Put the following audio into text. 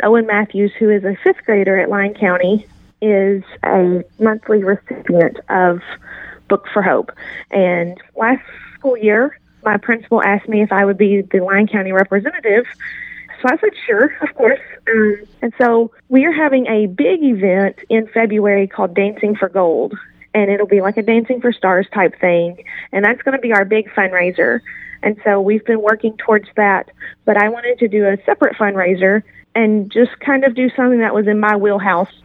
Owen Matthews, who is a fifth grader at Lyon County, is a monthly recipient of Book for Hope. And last school year, my principal asked me if I would be the Lyon County representative. So I said, sure, of course. And so we are having a big event in February called Dancing for Gold. And it'll be like a Dancing for Stars type thing. And that's going to be our big fundraiser. And so we've been working towards that. But I wanted to do a separate fundraiser and just kind of do something that was in my wheelhouse.